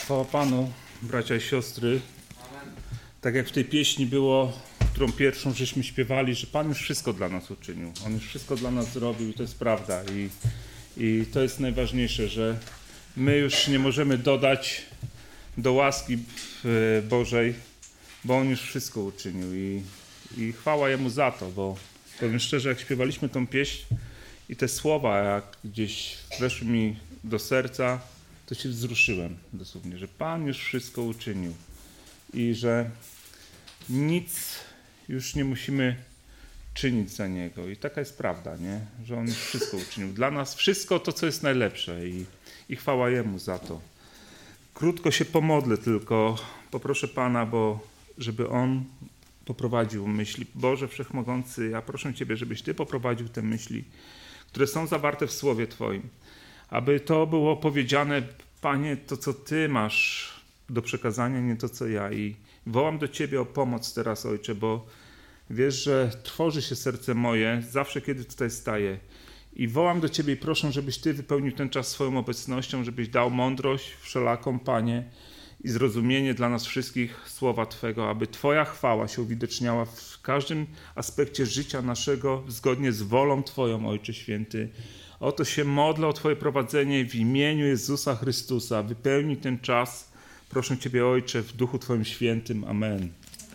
Chwała Panu, bracia i siostry. Tak jak w tej pieśni było, którą pierwszą żeśmy śpiewali, że Pan już wszystko dla nas uczynił. On już wszystko dla nas zrobił i to jest prawda. I to jest najważniejsze, że my już nie możemy dodać do łaski Bożej, bo On już wszystko uczynił. I chwała Jemu za to, bo powiem szczerze, jak śpiewaliśmy tą pieśń i te słowa, jak gdzieś weszły mi do serca, to się wzruszyłem dosłownie, że Pan już wszystko uczynił i że nic już nie musimy czynić za Niego. I taka jest prawda, nie? Że On już wszystko uczynił. Dla nas wszystko to, co jest najlepsze i chwała Jemu za to. Krótko się pomodlę tylko, poproszę Pana, żeby On poprowadził myśli. Boże Wszechmogący, ja proszę Ciebie, żebyś Ty poprowadził te myśli, które są zawarte w Słowie Twoim. Aby to było powiedziane, Panie, to co Ty masz do przekazania, nie to co ja. I wołam do Ciebie o pomoc teraz, Ojcze, bo wiesz, że trwoży się serce moje zawsze, kiedy tutaj staję. I wołam do Ciebie i proszę, żebyś Ty wypełnił ten czas swoją obecnością, żebyś dał mądrość wszelaką, Panie, i zrozumienie dla nas wszystkich słowa Twego, aby Twoja chwała się uwidoczniała w każdym aspekcie życia naszego, zgodnie z wolą Twoją, Ojcze Święty. Oto się modlę o Twoje prowadzenie w imieniu Jezusa Chrystusa. Wypełnij ten czas. Proszę Ciebie, Ojcze, w Duchu Twoim Świętym. Amen.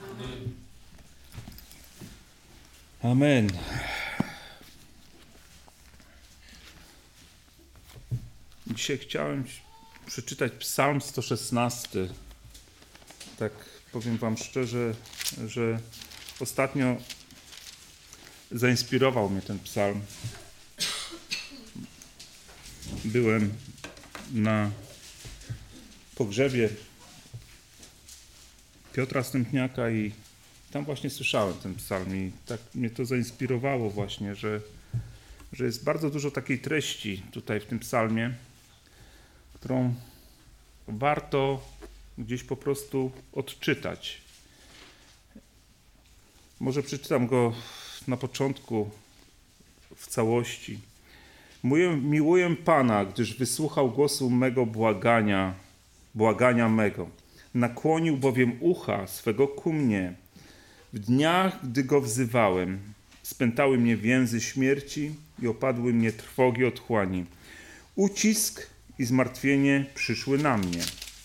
Amen. Dzisiaj chciałem przeczytać Psalm 116. Tak powiem Wam szczerze, że ostatnio zainspirował mnie ten psalm. Byłem na pogrzebie Piotra Stępniaka i tam właśnie słyszałem ten psalm i tak mnie to zainspirowało właśnie, że jest bardzo dużo takiej treści tutaj w tym psalmie, którą warto gdzieś po prostu odczytać. Może przeczytam go na początku w całości. Miłuję Pana, gdyż wysłuchał głosu mego błagania mego. Nakłonił bowiem ucha swego ku mnie. W dniach, gdy go wzywałem, spętały mnie więzy śmierci i opadły mnie trwogi otchłani. Ucisk i zmartwienie przyszły na mnie.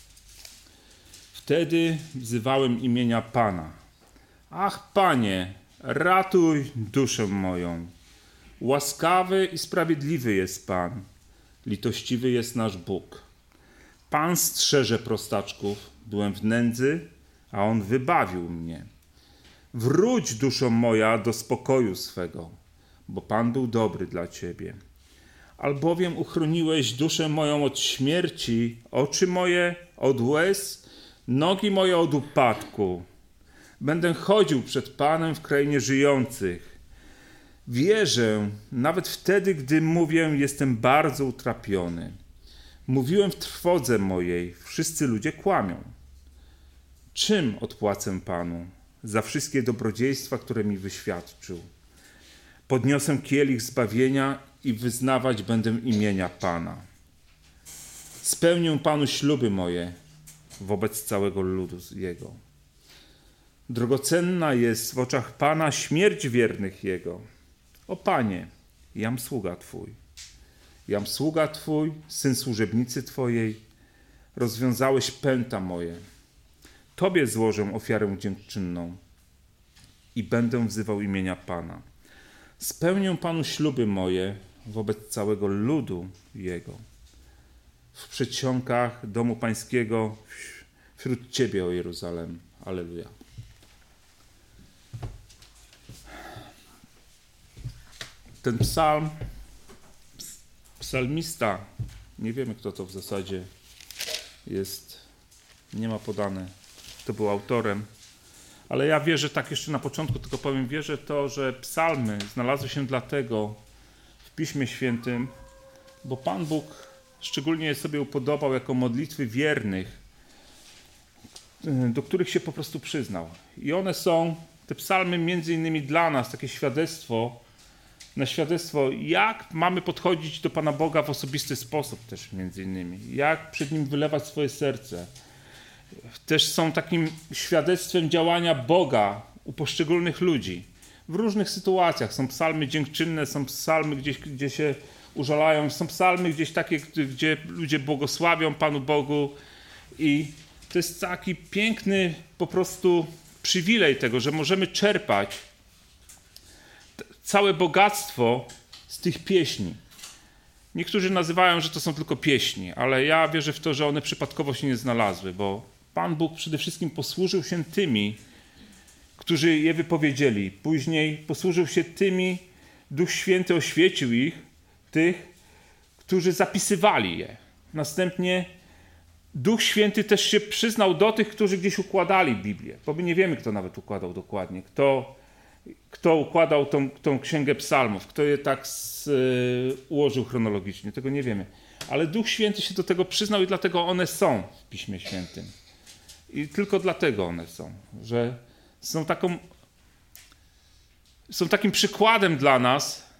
Wtedy wzywałem imienia Pana. Ach, Panie, ratuj duszę moją. Łaskawy i sprawiedliwy jest Pan. Litościwy jest nasz Bóg. Pan strzeże prostaczków. Byłem w nędzy, a On wybawił mnie. Wróć, duszo moja, do spokoju swego, bo Pan był dobry dla Ciebie. Albowiem uchroniłeś duszę moją od śmierci, oczy moje od łez, nogi moje od upadku. Będę chodził przed Panem w krainie żyjących. Wierzę, nawet wtedy, gdy mówię, jestem bardzo utrapiony. Mówiłem w trwodze mojej, wszyscy ludzie kłamią. Czym odpłacę Panu za wszystkie dobrodziejstwa, które mi wyświadczył? Podniosę kielich zbawienia i wyznawać będę imienia Pana. Spełnię Panu śluby moje wobec całego ludu Jego. Drogocenna jest w oczach Pana śmierć wiernych Jego. O Panie, jam sługa Twój. Jam sługa Twój, syn służebnicy Twojej. Rozwiązałeś pęta moje. Tobie złożę ofiarę dziękczynną i będę wzywał imienia Pana. Spełnię Panu śluby moje wobec całego ludu Jego. W przedsionkach domu Pańskiego, wśród Ciebie, o Jeruzalem. Alleluja. Ten psalm, psalmista, nie wiemy kto to w zasadzie jest, nie ma podane, kto był autorem, ale ja wierzę, tak jeszcze na początku tylko powiem, wierzę to, że psalmy znalazły się dlatego w Piśmie Świętym, bo Pan Bóg szczególnie je sobie upodobał jako modlitwy wiernych, do których się po prostu przyznał. I one są, te psalmy między innymi dla nas, takie świadectwo na świadectwo, jak mamy podchodzić do Pana Boga w osobisty sposób też między innymi, jak przed Nim wylewać swoje serce. Też są takim świadectwem działania Boga u poszczególnych ludzi w różnych sytuacjach. Są psalmy dziękczynne, są psalmy, gdzie się użalają, są psalmy gdzieś takie, gdzie ludzie błogosławią Panu Bogu i to jest taki piękny po prostu przywilej tego, że możemy czerpać całe bogactwo z tych pieśni. Niektórzy nazywają, że to są tylko pieśni, ale ja wierzę w to, że one przypadkowo się nie znalazły, bo Pan Bóg przede wszystkim posłużył się tymi, którzy je wypowiedzieli. Później posłużył się tymi, Duch Święty oświecił ich, tych, którzy zapisywali je. Następnie Duch Święty też się przyznał do tych, którzy gdzieś układali Biblię, bo my nie wiemy, kto nawet układał dokładnie, kto układał tą księgę psalmów, kto je tak ułożył chronologicznie, tego nie wiemy. Ale Duch Święty się do tego przyznał i dlatego one są w Piśmie Świętym. I tylko dlatego one są, że są takim przykładem dla nas,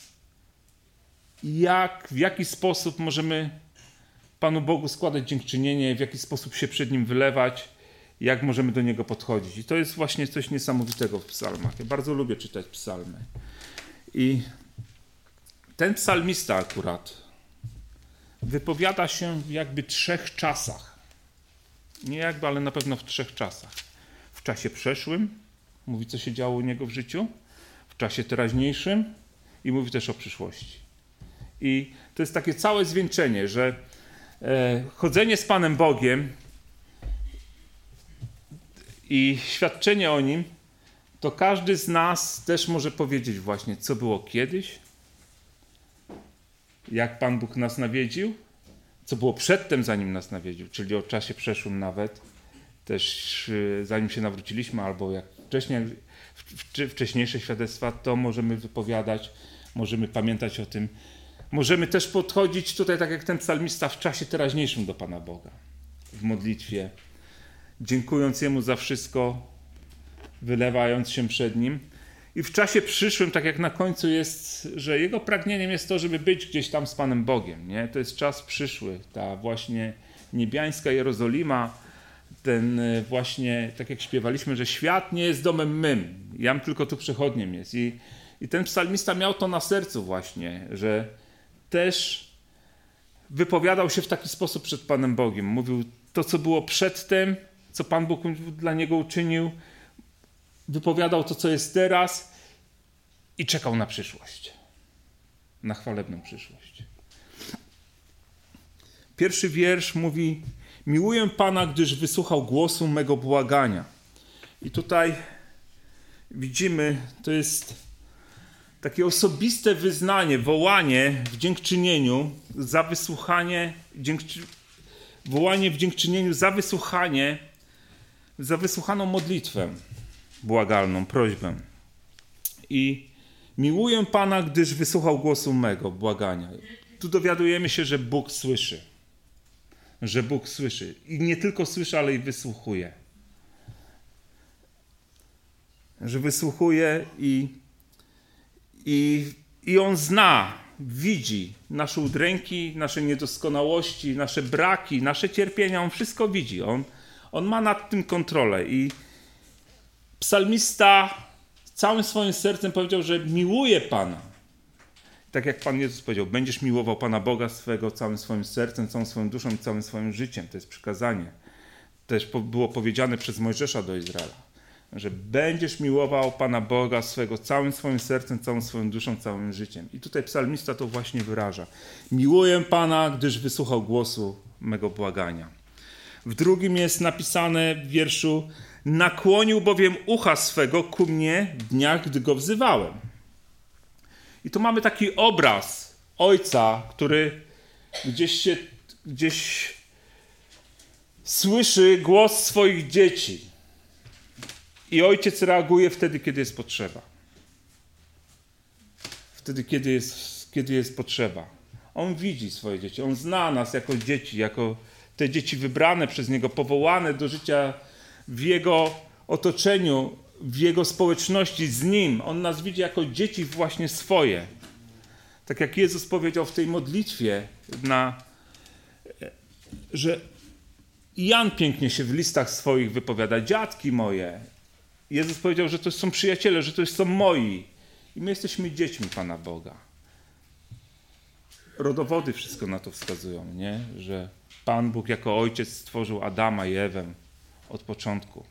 w jaki sposób możemy Panu Bogu składać dziękczynienie, w jaki sposób się przed Nim wylewać, jak możemy do Niego podchodzić. I to jest właśnie coś niesamowitego w psalmach. Ja bardzo lubię czytać psalmy. I ten psalmista akurat wypowiada się w jakby 3 czasach. Nie jakby, ale na pewno w 3 czasach. W czasie przeszłym mówi, co się działo u niego w życiu, w czasie teraźniejszym i mówi też o przyszłości. I to jest takie całe zwieńczenie, że chodzenie z Panem Bogiem i świadczenie o Nim, to każdy z nas też może powiedzieć właśnie, co było kiedyś, jak Pan Bóg nas nawiedził, co było przedtem, zanim nas nawiedził, czyli o czasie przeszłym nawet, też zanim się nawróciliśmy, albo jak wcześniejsze świadectwa, to możemy wypowiadać, możemy pamiętać o tym. Możemy też podchodzić tutaj, tak jak ten psalmista, w czasie teraźniejszym do Pana Boga, w modlitwie, dziękując Jemu za wszystko, wylewając się przed Nim. I w czasie przyszłym, tak jak na końcu jest, że Jego pragnieniem jest to, żeby być gdzieś tam z Panem Bogiem. Nie? To jest czas przyszły, ta właśnie niebiańska Jerozolima, ten właśnie, tak jak śpiewaliśmy, że świat nie jest domem mym, jam tylko tu przechodniem jest. I ten psalmista miał to na sercu właśnie, że też wypowiadał się w taki sposób przed Panem Bogiem. Mówił to, co było przedtem, co Pan Bóg dla niego uczynił, wypowiadał to, co jest teraz i czekał na przyszłość. Na chwalebną przyszłość. 1 wiersz mówi: miłuję Pana, gdyż wysłuchał głosu mego błagania. I tutaj widzimy, to jest takie osobiste wyznanie, wołanie w dziękczynieniu za wysłuchanie, wołanie w dziękczynieniu za wysłuchaną modlitwę błagalną, prośbę. I miłuję Pana, gdyż wysłuchał głosu mego błagania. Tu dowiadujemy się, że Bóg słyszy. Że Bóg słyszy. I nie tylko słyszy, ale i wysłuchuje. Że wysłuchuje i On zna, widzi nasze udręki, nasze niedoskonałości, nasze braki, nasze cierpienia. On wszystko widzi. On ma nad tym kontrolę. I psalmista całym swoim sercem powiedział, że miłuje Pana. Tak jak Pan Jezus powiedział, będziesz miłował Pana Boga swego całym swoim sercem, całą swoją duszą i całym swoim życiem. To jest przykazanie. Też było powiedziane przez Mojżesza do Izraela, że będziesz miłował Pana Boga swego całym swoim sercem, całą swoją duszą, całym życiem. I tutaj psalmista to właśnie wyraża. Miłuję Pana, gdyż wysłuchał głosu mego błagania. W drugim jest napisane w wierszu: nakłonił bowiem ucha swego ku mnie w dniach, gdy go wzywałem. I tu mamy taki obraz ojca, który gdzieś słyszy głos swoich dzieci. I ojciec reaguje wtedy, kiedy jest potrzeba. Wtedy, kiedy jest potrzeba. On widzi swoje dzieci. On zna nas jako dzieci, jako te dzieci wybrane przez Niego, powołane do życia w Jego otoczeniu, w Jego społeczności z Nim. On nas widzi jako dzieci właśnie swoje. Tak jak Jezus powiedział w tej modlitwie, że Jan pięknie się w listach swoich wypowiada, dziadki moje. Jezus powiedział, że to są przyjaciele, że to są moi. I my jesteśmy dziećmi Pana Boga. Rodowody wszystko na to wskazują, nie? Że Pan Bóg jako ojciec stworzył Adama i Ewę od początku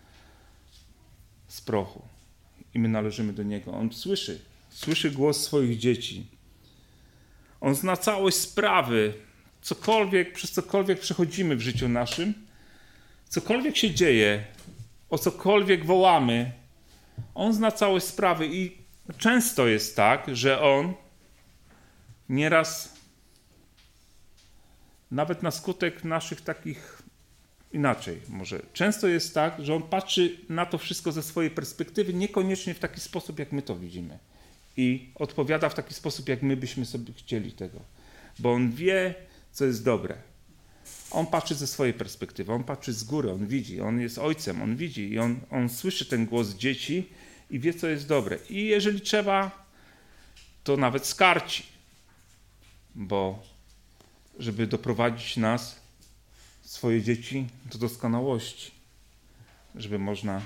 z prochu. I my należymy do Niego. On słyszy głos swoich dzieci. On zna całość sprawy, przez cokolwiek przechodzimy w życiu naszym, cokolwiek się dzieje, o cokolwiek wołamy, on zna całość sprawy i często jest tak, że on nieraz, nawet na skutek naszych takich, inaczej może, często jest tak, że on patrzy na to wszystko ze swojej perspektywy, niekoniecznie w taki sposób, jak my to widzimy. I odpowiada w taki sposób, jak my byśmy sobie chcieli tego. Bo on wie, co jest dobre. On patrzy ze swojej perspektywy, on patrzy z góry, on widzi, on jest ojcem, on widzi i on słyszy ten głos dzieci i wie, co jest dobre. I jeżeli trzeba, to nawet skarci, bo żeby doprowadzić nas, swoje dzieci, do doskonałości, żeby można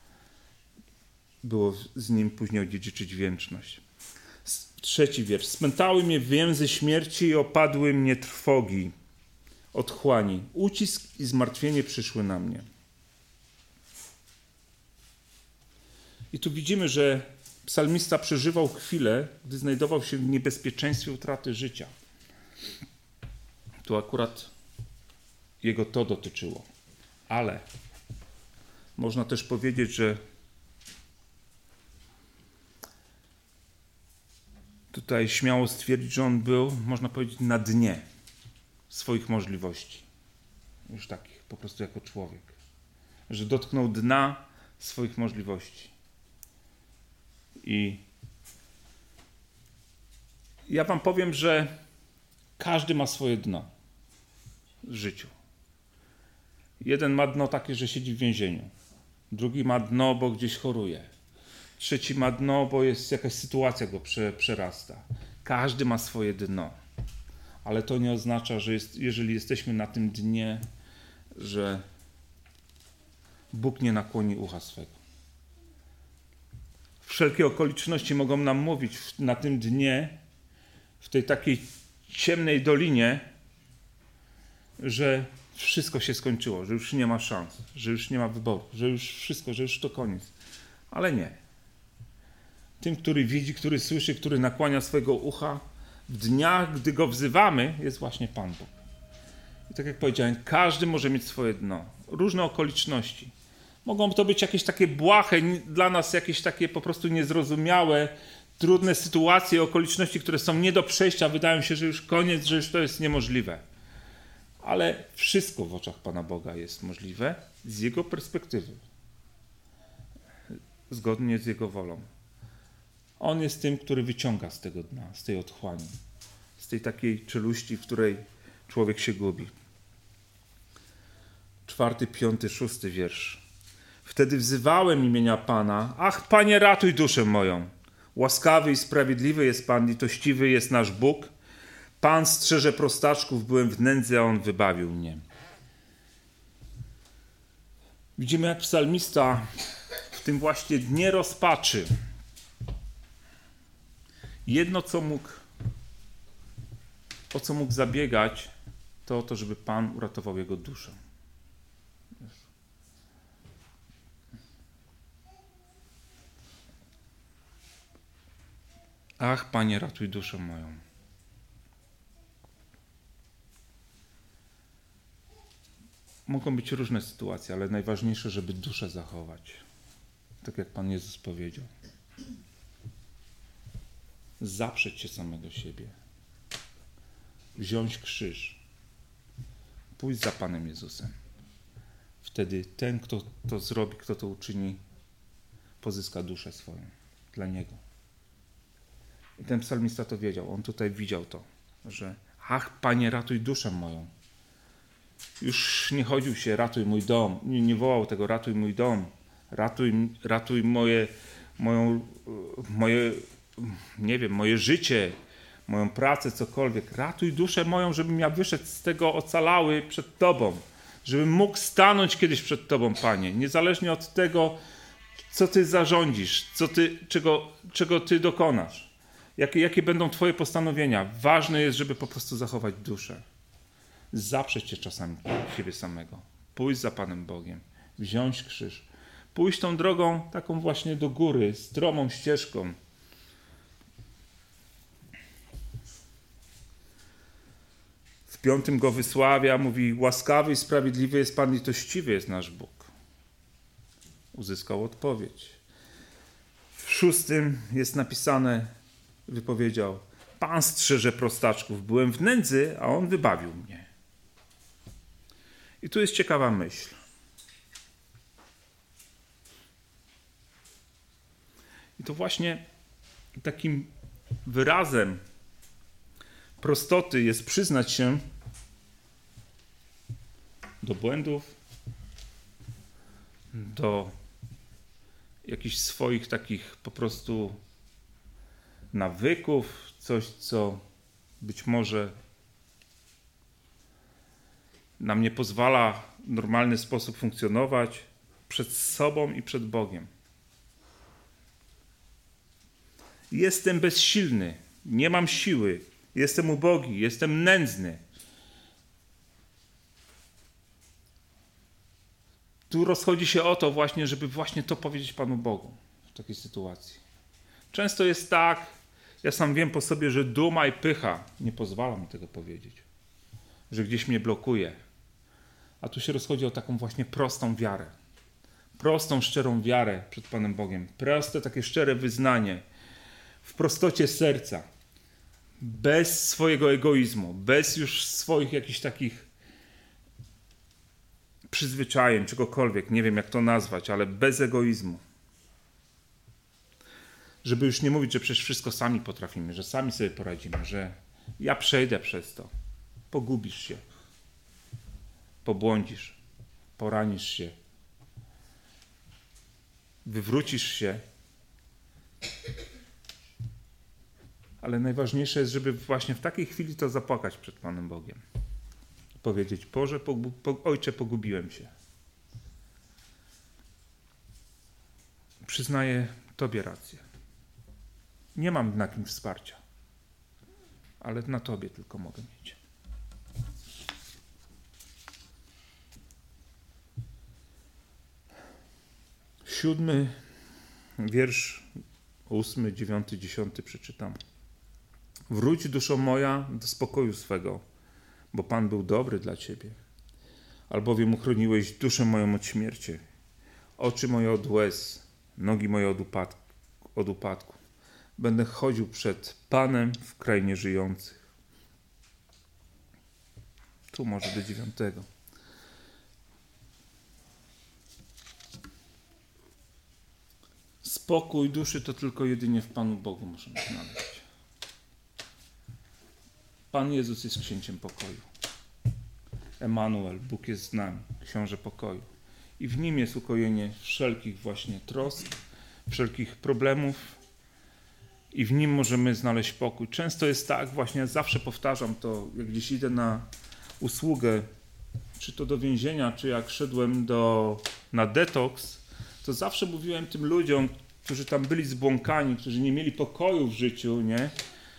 było z nim później odziedziczyć wieczność. 3 wiersz. Spętały mnie więzy śmierci i opadły mnie trwogi otchłani. Ucisk i zmartwienie przyszły na mnie. I tu widzimy, że psalmista przeżywał chwilę, gdy znajdował się w niebezpieczeństwie utraty życia. Tu akurat jego to dotyczyło. Ale można też powiedzieć, że tutaj śmiało stwierdzić, że on był, można powiedzieć, na dnie swoich możliwości. Już takich, po prostu jako człowiek. Że dotknął dna swoich możliwości. I ja wam powiem, że każdy ma swoje dno w życiu. Jeden ma dno takie, że siedzi w więzieniu. Drugi ma dno, bo gdzieś choruje. Trzeci ma dno, bo jest jakaś sytuacja go przerasta. Każdy ma swoje dno. Ale to nie oznacza, że jeżeli jesteśmy na tym dnie, że Bóg nie nakłoni ucha swego. Wszelkie okoliczności mogą nam mówić na tym dnie, w tej takiej ciemnej dolinie, że wszystko się skończyło, że już nie ma szans, że już nie ma wyboru, że już wszystko, że już to koniec. Ale nie. Tym, który widzi, który słyszy, który nakłania swojego ucha, w dniach, gdy go wzywamy, jest właśnie Pan Bóg. I tak jak powiedziałem, każdy może mieć swoje dno. Różne okoliczności. Mogą to być jakieś takie błahe, dla nas jakieś takie po prostu niezrozumiałe, trudne sytuacje, okoliczności, które są nie do przejścia. Wydają się, że już koniec, że już to jest niemożliwe. Ale wszystko w oczach Pana Boga jest możliwe z Jego perspektywy. Zgodnie z Jego wolą. On jest tym, który wyciąga z tego dna, z tej otchłani, z tej takiej czeluści, w której człowiek się gubi. 4., 5., 6 wiersz. Wtedy wzywałem imienia Pana. Ach, Panie, ratuj duszę moją. Łaskawy i sprawiedliwy jest Pan, litościwy jest nasz Bóg. Pan strzeże prostaczków, byłem w nędzy, a On wybawił mnie. Widzimy, jak psalmista w tym właśnie dnie rozpaczy. Jedno, o co mógł zabiegać, to o to, żeby Pan uratował jego duszę. Ach, Panie, ratuj duszę moją. Mogą być różne sytuacje, ale najważniejsze, żeby duszę zachować. Tak jak Pan Jezus powiedział. Zaprzeć się samego siebie. Wziąć krzyż. Pójść za Panem Jezusem. Wtedy ten, kto to zrobi, kto to uczyni, pozyska duszę swoją dla Niego. I ten psalmista to wiedział. On tutaj widział to, że ach, Panie, ratuj duszę moją. Już nie chodził się, ratuj mój dom. Nie wołał tego, ratuj mój dom. Ratuj moje, nie wiem, moje życie, moją pracę, cokolwiek. Ratuj duszę moją, żebym ja wyszedł z tego ocalały przed Tobą. Żebym mógł stanąć kiedyś przed Tobą, Panie. Niezależnie od tego, co Ty zarządzisz, czego Ty dokonasz. Jakie będą Twoje postanowienia. Ważne jest, żeby po prostu zachować duszę. Zaprzeć się czasami siebie samego. Pójść za Panem Bogiem. Wziąć krzyż. Pójść tą drogą taką właśnie do góry, stromą ścieżką. W 5 go wysławia, mówi: łaskawy i sprawiedliwy jest Pan, litościwy jest nasz Bóg. Uzyskał odpowiedź. W 6 jest napisane, wypowiedział: Pan strzeże prostaczków, byłem w nędzy, a On wybawił mnie. I tu jest ciekawa myśl. I to właśnie takim wyrazem prostoty jest przyznać się do błędów, do jakichś swoich takich po prostu nawyków, coś, co być może nam nie pozwala w normalny sposób funkcjonować przed sobą i przed Bogiem. Jestem bezsilny, nie mam siły, jestem ubogi, jestem nędzny. Tu rozchodzi się o to właśnie, żeby właśnie to powiedzieć Panu Bogu w takiej sytuacji. Często jest tak, ja sam wiem po sobie, że duma i pycha nie pozwala mi tego powiedzieć. Że gdzieś mnie blokuje. A tu się rozchodzi o taką właśnie prostą wiarę. Prostą, szczerą wiarę przed Panem Bogiem. Proste, takie szczere wyznanie. W prostocie serca. Bez swojego egoizmu. Bez już swoich jakichś takich przyzwyczajeń, czegokolwiek. Nie wiem, jak to nazwać, ale bez egoizmu. Żeby już nie mówić, że przecież wszystko sami potrafimy, że sami sobie poradzimy, że ja przejdę przez to. Pogubisz się. Pobłądzisz. Poranisz się. Wywrócisz się. Ale najważniejsze jest, żeby właśnie w takiej chwili to zapłakać przed Panem Bogiem. Powiedzieć: Boże, Ojcze, pogubiłem się. Przyznaję Tobie rację. Nie mam na kim wsparcia, ale na Tobie tylko mogę mieć. Siódmy wiersz, 8, 9, 10 przeczytam. Wróć, duszo moja, do spokoju swego, bo Pan był dobry dla Ciebie. Albowiem uchroniłeś duszę moją od śmierci, oczy moje od łez, nogi moje od upadku. Będę chodził przed Panem w krainie żyjących. Tu może do 9. Spokój duszy to tylko jedynie w Panu Bogu możemy znaleźć. Pan Jezus jest księciem pokoju. Emanuel, Bóg jest z nami, książę pokoju. I w Nim jest ukojenie wszelkich właśnie trosk, wszelkich problemów i w Nim możemy znaleźć pokój. Często jest tak, właśnie ja zawsze powtarzam to, jak gdzieś idę na usługę, czy to do więzienia, czy jak szedłem na detoks, to zawsze mówiłem tym ludziom, którzy tam byli zbłąkani, którzy nie mieli pokoju w życiu, nie?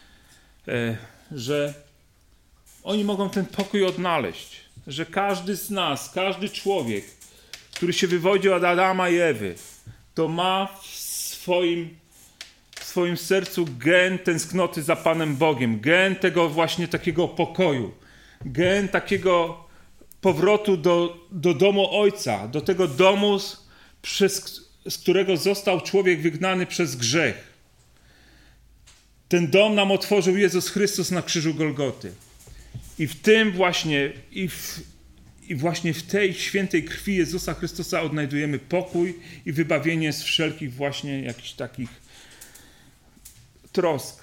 Że oni mogą ten pokój odnaleźć. Że każdy z nas, każdy człowiek, który się wywodził od Adama i Ewy, to ma w swoim sercu gen tęsknoty za Panem Bogiem, gen tego właśnie takiego pokoju, gen takiego powrotu do domu Ojca, do tego domu, z którego został człowiek wygnany przez grzech. Ten dom nam otworzył Jezus Chrystus na krzyżu Golgoty. I w tym właśnie, i właśnie w tej świętej krwi Jezusa Chrystusa odnajdujemy pokój i wybawienie z wszelkich właśnie jakichś takich trosk.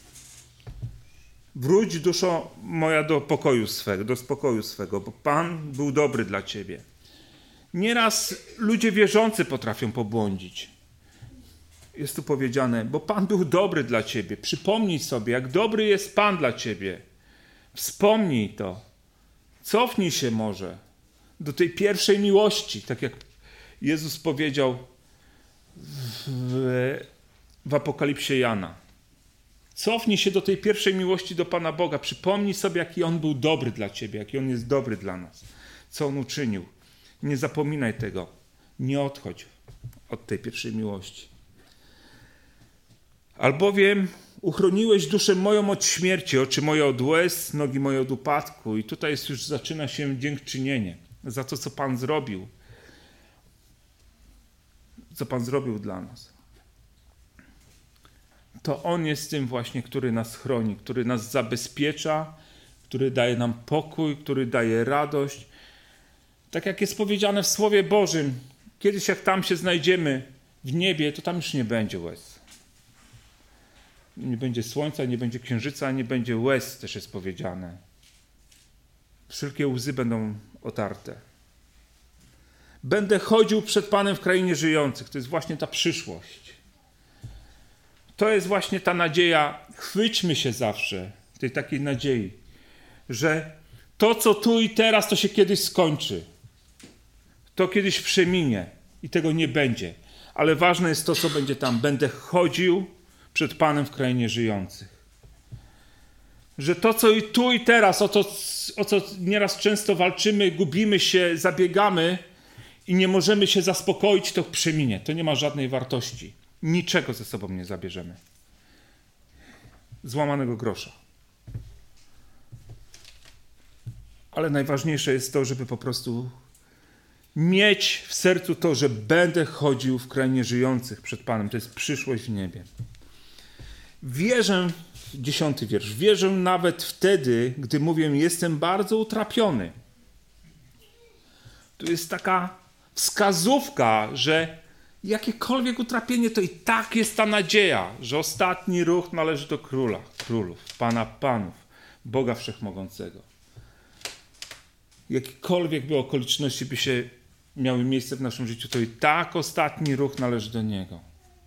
Wróć, duszo moja, do spokoju swego, bo Pan był dobry dla ciebie. Nieraz ludzie wierzący potrafią pobłądzić. Jest tu powiedziane, bo Pan był dobry dla ciebie. Przypomnij sobie, jak dobry jest Pan dla ciebie. Wspomnij to. Cofnij się może do tej pierwszej miłości, tak jak Jezus powiedział w Apokalipsie Jana. Cofnij się do tej pierwszej miłości do Pana Boga. Przypomnij sobie, jaki On był dobry dla ciebie, jaki On jest dobry dla nas. Co On uczynił. Nie zapominaj tego. Nie odchodź od tej pierwszej miłości. Albowiem uchroniłeś duszę moją od śmierci, oczy moje od łez, nogi moje od upadku. I tutaj już zaczyna się dziękczynienie za to, co Pan zrobił. Co Pan zrobił dla nas. To On jest tym właśnie, który nas chroni, który nas zabezpiecza, który daje nam pokój, który daje radość. Tak jak jest powiedziane w Słowie Bożym, kiedyś jak tam się znajdziemy w niebie, to tam już nie będzie łez. Nie będzie słońca, nie będzie księżyca, nie będzie łez, też jest powiedziane. Wszelkie łzy będą otarte. Będę chodził przed Panem w krainie żyjących. To jest właśnie ta przyszłość. To jest właśnie ta nadzieja. Chwyćmy się zawsze tej takiej nadziei, że to, co tu i teraz, to się kiedyś skończy. To kiedyś przeminie i tego nie będzie. Ale ważne jest to, co będzie tam. Będę chodził przed Panem w krainie żyjących. Że to, co i tu i teraz, o co nieraz często walczymy, gubimy się, zabiegamy i nie możemy się zaspokoić, to przeminie. To nie ma żadnej wartości. Niczego ze sobą nie zabierzemy. Złamanego grosza. Ale najważniejsze jest to, żeby po prostu mieć w sercu to, że będę chodził w krainie żyjących przed Panem. To jest przyszłość w niebie. Wierzę, 10 wiersz, wierzę nawet wtedy, gdy mówię, jestem bardzo utrapiony. Tu jest taka wskazówka, że jakiekolwiek utrapienie, to i tak jest ta nadzieja, że ostatni ruch należy do Króla Królów, Pana Panów, Boga Wszechmogącego. Jakiekolwiek by okoliczności by się miały miejsce w naszym życiu, to i tak ostatni ruch należy do Niego.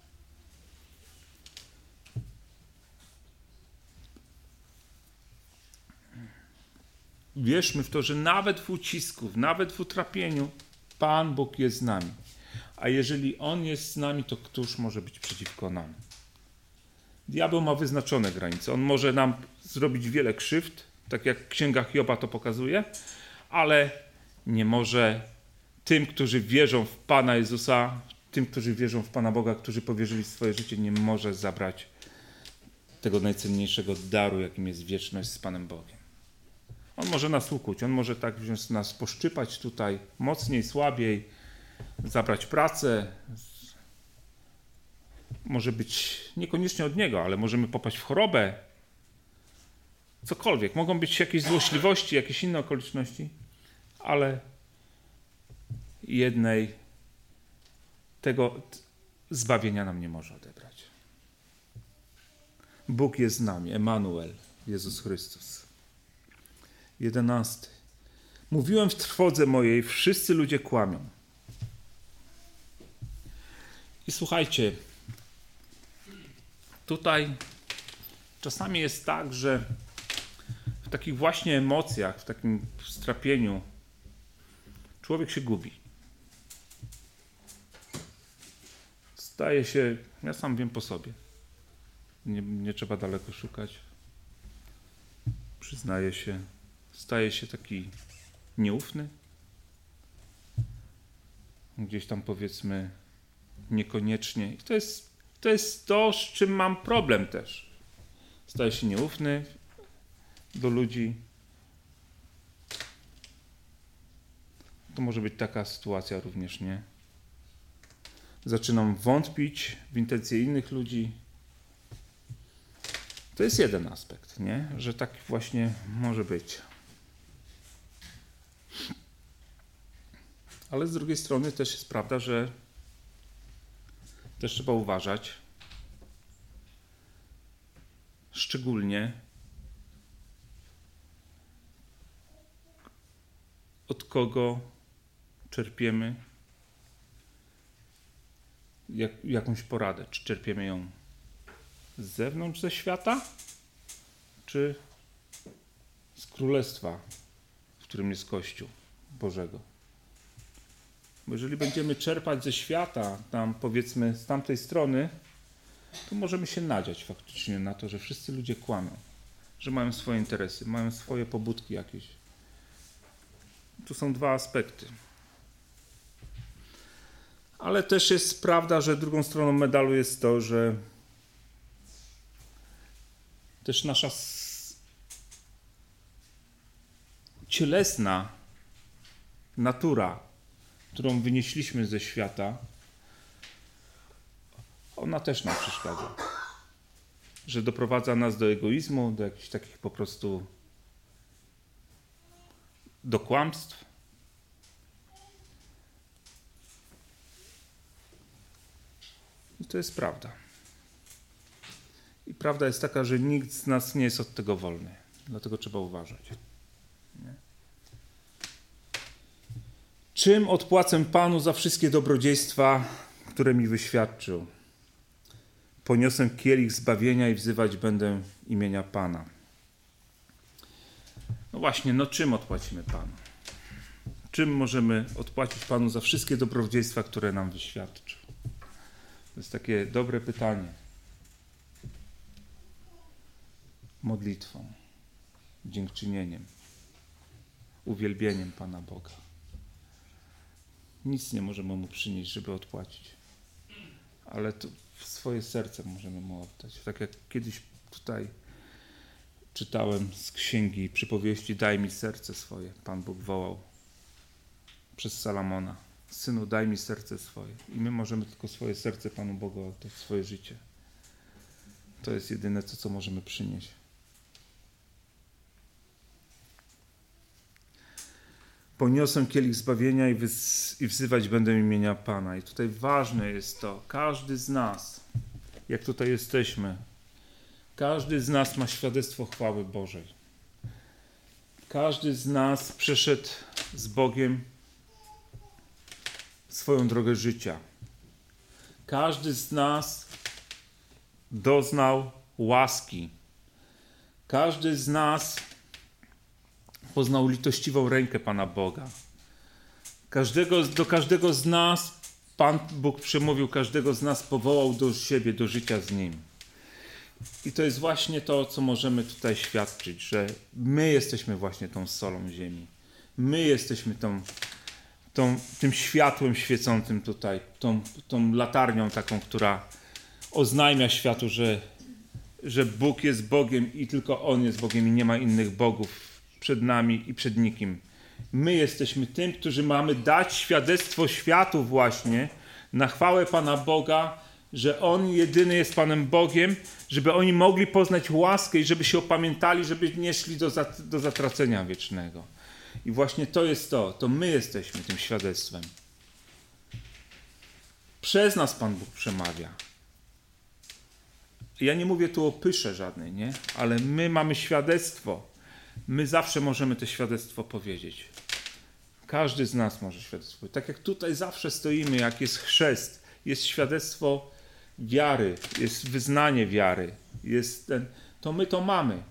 Wierzmy w to, że nawet w ucisku, nawet w utrapieniu Pan Bóg jest z nami. A jeżeli On jest z nami, to któż może być przeciwko nam? Diabeł ma wyznaczone granice. On może nam zrobić wiele krzywd, tak jak Księga Hioba to pokazuje, ale nie może tym, którzy wierzą w Pana Jezusa, tym, którzy wierzą w Pana Boga, którzy powierzyli swoje życie, nie może zabrać tego najcenniejszego daru, jakim jest wieczność z Panem Bogiem. On może nas ukuć, on może tak wziąć nas, poszczypać tutaj mocniej, słabiej, zabrać pracę. Może być niekoniecznie od niego, ale możemy popaść w chorobę. Cokolwiek. Mogą być jakieś złośliwości, jakieś inne okoliczności, ale jednej tego zbawienia nam nie może odebrać. Bóg jest z nami, Emanuel, Jezus Chrystus. 11. Mówiłem w trwodze mojej, wszyscy ludzie kłamią. I słuchajcie, tutaj czasami jest tak, że w takich właśnie emocjach, w takim strapieniu człowiek się gubi. Staje się, ja sam wiem po sobie, nie trzeba daleko szukać, przyznaję się, staje się taki nieufny, gdzieś tam powiedzmy niekoniecznie. I to jest to, z czym mam problem też. Staję się nieufny do ludzi. To może być taka sytuacja również, nie? Zaczynam wątpić w intencje innych ludzi. To jest jeden aspekt, nie? Że tak właśnie może być. Ale z drugiej strony też jest prawda, że też trzeba uważać, szczególnie od kogo czerpiemy jakąś poradę. Czy czerpiemy ją z zewnątrz, ze świata, czy z Królestwa, w którym jest Kościół Bożego. Bo jeżeli będziemy czerpać ze świata, tam powiedzmy z tamtej strony, to możemy się nadziać faktycznie na to, że wszyscy ludzie kłamią, że mają swoje interesy, mają swoje pobudki jakieś. Tu są dwa aspekty. Ale też jest prawda, że drugą stroną medalu jest to, że też nasza cielesna natura, którą wynieśliśmy ze świata, ona też nam przeszkadza. Że doprowadza nas do egoizmu, do jakichś takich po prostu do kłamstw. I to jest prawda. I prawda jest taka, że nikt z nas nie jest od tego wolny. Dlatego trzeba uważać. Nie? Czym odpłacę Panu za wszystkie dobrodziejstwa, które mi wyświadczył? Poniosę kielich zbawienia i wzywać będę imienia Pana. No właśnie, czym odpłacimy Panu? Czym możemy odpłacić Panu za wszystkie dobrodziejstwa, które nam wyświadczył? To jest takie dobre pytanie. Modlitwą, dziękczynieniem, uwielbieniem Pana Boga. Nic nie możemy Mu przynieść, żeby odpłacić. Ale to swoje serce możemy Mu oddać. Tak jak kiedyś tutaj czytałem z księgi przypowieści Daj mi serce swoje. Pan Bóg wołał przez Salomona. Synu, daj mi serce swoje. I my możemy tylko swoje serce Panu Bogu oddać, swoje życie. To jest jedyne, co możemy przynieść. Poniosę kielich zbawienia i wzywać będę imienia Pana. I tutaj ważne jest to, każdy z nas, jak tutaj jesteśmy, każdy z nas ma świadectwo chwały Bożej. Każdy z nas przeszedł z Bogiem swoją drogę życia. Każdy z nas doznał łaski. Każdy z nas poznał litościwą rękę Pana Boga. Do każdego z nas Pan Bóg przemówił, każdego z nas powołał do siebie, do życia z Nim. I to jest właśnie to, co możemy tutaj świadczyć, że my jesteśmy właśnie tą solą ziemi. My jesteśmy tym światłem świecącym tutaj, tą latarnią taką, która oznajmia światu, że Bóg jest Bogiem i tylko On jest Bogiem i nie ma innych bogów przed nami i przed nikim. My jesteśmy tym, którzy mamy dać świadectwo światu właśnie na chwałę Pana Boga, że On jedyny jest Panem Bogiem, żeby oni mogli poznać łaskę i żeby się opamiętali, żeby nie szli do zatracenia wiecznego. I właśnie to jest to my jesteśmy tym świadectwem. Przez nas Pan Bóg przemawia. Ja nie mówię tu o pysze żadnej, nie? Ale my mamy świadectwo. My zawsze możemy to świadectwo powiedzieć. Każdy z nas może świadectwo. Tak jak tutaj zawsze stoimy, jak jest chrzest, jest świadectwo wiary, jest wyznanie wiary, to my to mamy.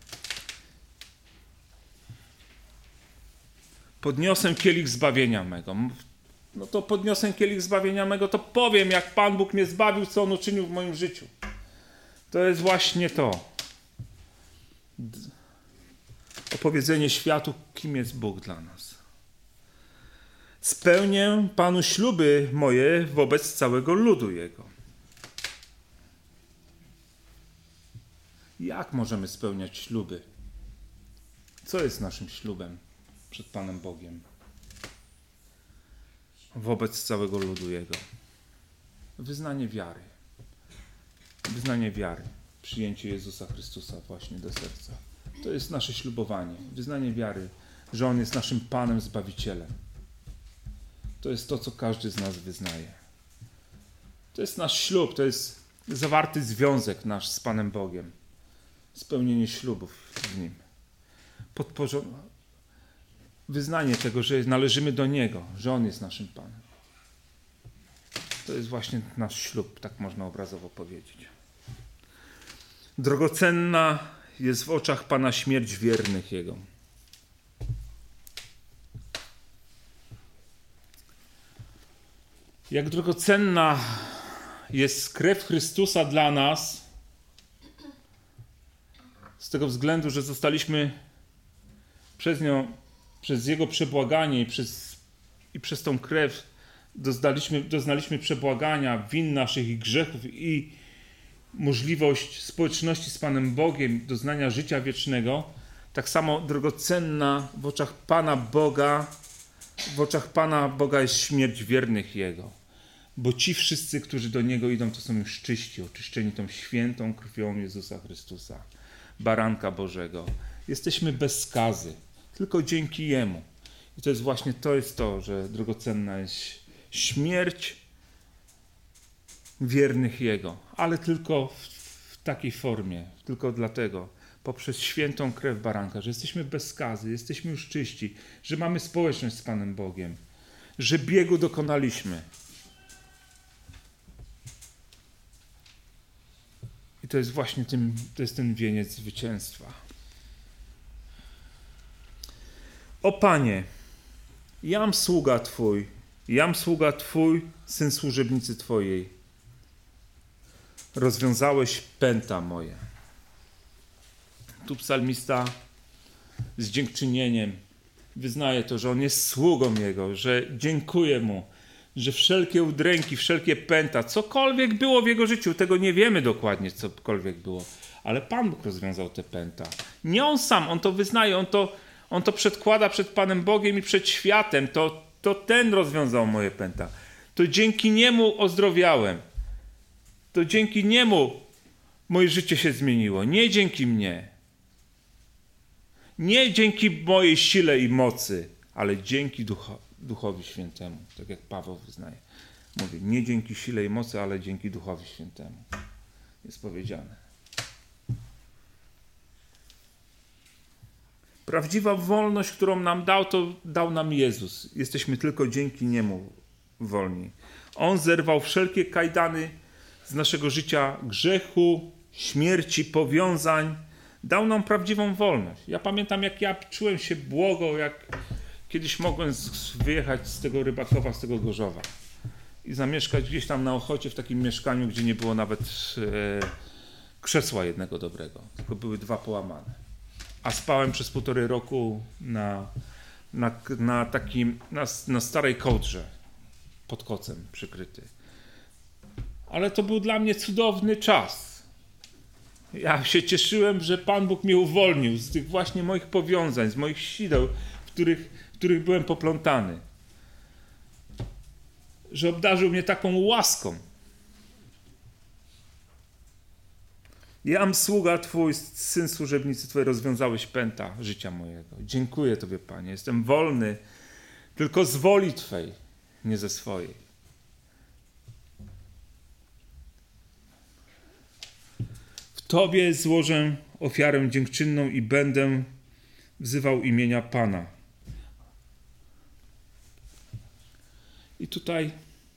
Podniosę kielich zbawienia mego. No to podniosę kielich zbawienia mego, to powiem, jak Pan Bóg mnie zbawił, co On uczynił w moim życiu. To jest właśnie to. Opowiedzenie światu, kim jest Bóg dla nas. Spełnię Panu śluby moje wobec całego ludu Jego. Jak możemy spełniać śluby? Co jest naszym ślubem przed Panem Bogiem? Wobec całego ludu Jego. Wyznanie wiary. Wyznanie wiary. Przyjęcie Jezusa Chrystusa właśnie do serca. To jest nasze ślubowanie. Wyznanie wiary, że On jest naszym Panem, Zbawicielem. To jest to, co każdy z nas wyznaje. To jest nasz ślub, to jest zawarty związek nasz z Panem Bogiem. Spełnienie ślubów z Nim. Wyznanie tego, że należymy do Niego, że On jest naszym Panem. To jest właśnie nasz ślub, tak można obrazowo powiedzieć. Drogocenna jest w oczach Pana śmierć wiernych Jego. Jak drogocenna jest krew Chrystusa dla nas, z tego względu, że zostaliśmy przez Jego przebłaganie i przez tą krew doznaliśmy przebłagania win naszych i grzechów i możliwość społeczności z Panem Bogiem, doznania życia wiecznego, tak samo drogocenna w oczach Pana Boga jest śmierć wiernych Jego. Bo ci wszyscy, którzy do Niego idą, to są już czyści, oczyszczeni tą świętą krwią Jezusa Chrystusa, Baranka Bożego. Jesteśmy bez skazy, tylko dzięki Jemu. I to jest właśnie to, że drogocenna jest śmierć wiernych Jego, ale tylko w takiej formie, tylko dlatego, poprzez świętą krew Baranka, że jesteśmy bez skazy, jesteśmy już czyści, że mamy społeczność z Panem Bogiem, że biegu dokonaliśmy. I to jest właśnie ten wieniec zwycięstwa. O Panie, jam sługa Twój, syn służebnicy Twojej. Rozwiązałeś pęta moje. Tu psalmista z dziękczynieniem wyznaje to, że on jest sługą Jego, że dziękuję Mu, że wszelkie udręki, wszelkie pęta, cokolwiek było w jego życiu, tego nie wiemy dokładnie, cokolwiek było, ale Pan Bóg rozwiązał te pęta. Nie on sam, on to wyznaje, on to przedkłada przed Panem Bogiem i przed światem, to ten rozwiązał moje pęta. To dzięki Niemu ozdrowiałem. To dzięki Niemu moje życie się zmieniło. Nie dzięki mnie. Nie dzięki mojej sile i mocy, ale dzięki Duchowi Świętemu. Tak jak Paweł wyznaje. Mówi, nie dzięki sile i mocy, ale dzięki Duchowi Świętemu. Jest powiedziane. Prawdziwa wolność, którą nam dał, to dał nam Jezus. Jesteśmy tylko dzięki Niemu wolni. On zerwał wszelkie kajdany z naszego życia, grzechu, śmierci, powiązań. Dał nam prawdziwą wolność. Ja pamiętam, jak ja czułem się błogo, jak kiedyś mogłem wyjechać z tego Rybakowa, z tego Gorzowa i zamieszkać gdzieś tam na Ochocie w takim mieszkaniu, gdzie nie było nawet krzesła jednego dobrego, tylko były 2 połamane. A spałem przez 1,5 roku na starej kołdrze pod kocem przykryty. Ale to był dla mnie cudowny czas. Ja się cieszyłem, że Pan Bóg mnie uwolnił z tych właśnie moich powiązań, z moich sideł, w których byłem poplątany. Że obdarzył mnie taką łaską. Jam sługa Twój, syn służebnicy Twojej, rozwiązałeś pęta życia mojego. Dziękuję Tobie, Panie. Jestem wolny tylko z woli Twej, nie ze swojej. W Tobie złożę ofiarę dziękczynną i będę wzywał imienia Pana. I tutaj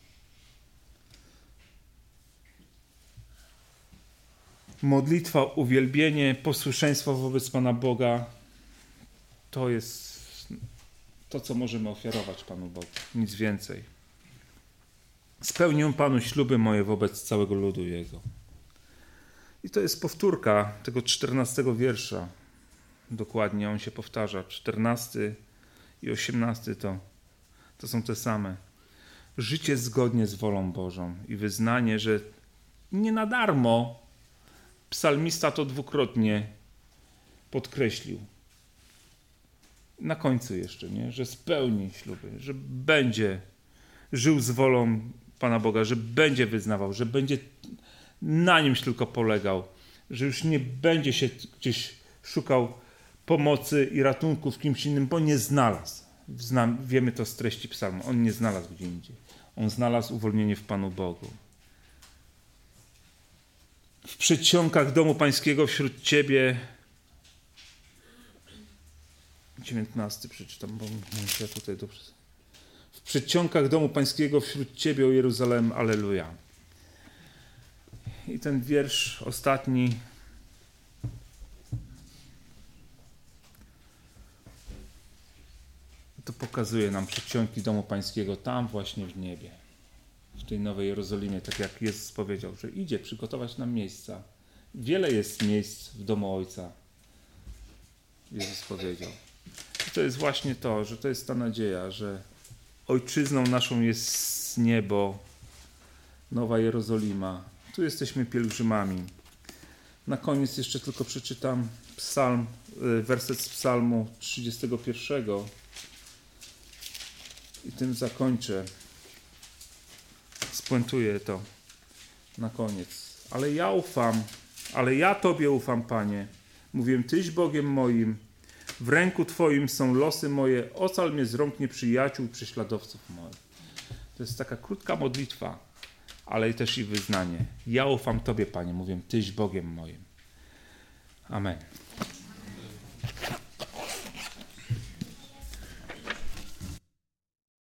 modlitwa, uwielbienie, posłuszeństwo wobec Pana Boga to jest to, co możemy ofiarować Panu Bogu. Nic więcej. Spełnię Panu śluby moje wobec całego ludu Jego. I to jest powtórka tego 14 wiersza. Dokładnie on się powtarza. 14 i 18 to są te same. Życie zgodnie z wolą Bożą i wyznanie, że nie na darmo psalmista to 2-krotnie podkreślił. Na końcu jeszcze, nie? Że spełni śluby, że będzie żył z wolą Pana Boga, że będzie wyznawał, że będzie na nim tylko polegał, że już nie będzie się gdzieś szukał pomocy i ratunku w kimś innym, bo nie znalazł. Wiemy to z treści psalmu. On nie znalazł gdzie indziej. On znalazł uwolnienie w Panu Bogu. W przedsionkach domu pańskiego wśród Ciebie 19 przeczytam, bo muszę tutaj dobrze. W w przedsionkach domu pańskiego wśród Ciebie, o Jeruzalem, alleluja. I ten wiersz ostatni. To pokazuje nam przedsionki domu pańskiego tam właśnie w niebie. W tej Nowej Jerozolimie, tak jak Jezus powiedział, że idzie przygotować nam miejsca. Wiele jest miejsc w domu Ojca. Jezus powiedział. I to jest właśnie to, że to jest ta nadzieja, że ojczyzną naszą jest niebo, Nowa Jerozolima. Tu jesteśmy pielgrzymami. Na koniec jeszcze tylko przeczytam werset z Psalmu 31. I tym zakończę. Spuentuję to na koniec. Ale ja Tobie ufam, Panie. Mówię, Tyś Bogiem moim. W ręku Twoim są losy moje. Ocal mnie z rąk nieprzyjaciół i prześladowców moich. To jest taka krótka modlitwa, ale też i wyznanie. Ja ufam Tobie, Panie. Mówię, Tyś Bogiem moim. Amen.